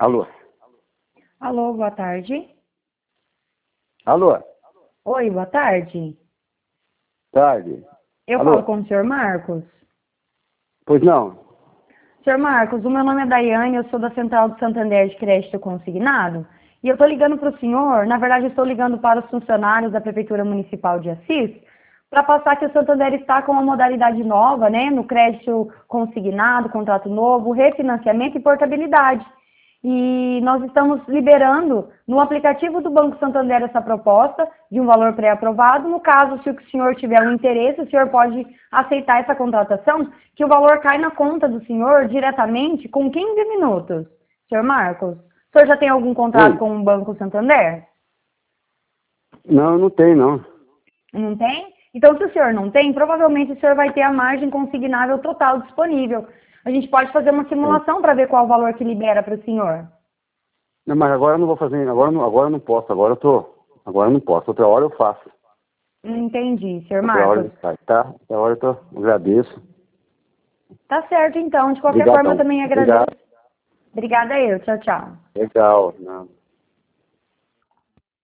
Alô? Alô, boa tarde. Alô? Oi, boa tarde. Tarde. Eu Alô? falo com o senhor Marcos. Pois não? Senhor Marcos, o meu nome é Daiane, eu sou da Central do Santander de Crédito Consignado. E eu estou ligando para o senhor, na verdade eu estou ligando para os funcionários da Prefeitura Municipal de Assis, para passar que o Santander está com uma modalidade nova, né, no crédito consignado, contrato novo, refinanciamento e portabilidade. E nós estamos liberando no aplicativo do Banco Santander essa proposta de um valor pré-aprovado. No caso, se o senhor tiver um interesse, o senhor pode aceitar essa contratação, que o valor cai na conta do senhor diretamente com 15 minutos. Senhor Marcos, o senhor já tem algum contrato Oi. com o Banco Santander? Não, não tem, não. Não tem? Então, se o senhor não tem, provavelmente o senhor vai ter a margem consignável total disponível. A gente pode fazer uma É. simulação para ver qual o valor que libera para o senhor. Não, mas agora eu não vou fazer, agora eu não posso, agora eu não posso, outra hora eu faço. Entendi, senhor Outra hora Marcos. ele sai, tá? Outra hora agradeço. Tá certo, então. De qualquer forma, eu Obrigadão. também agradeço. Obrigado. Obrigada eu. Tchau, tchau. Legal. Não.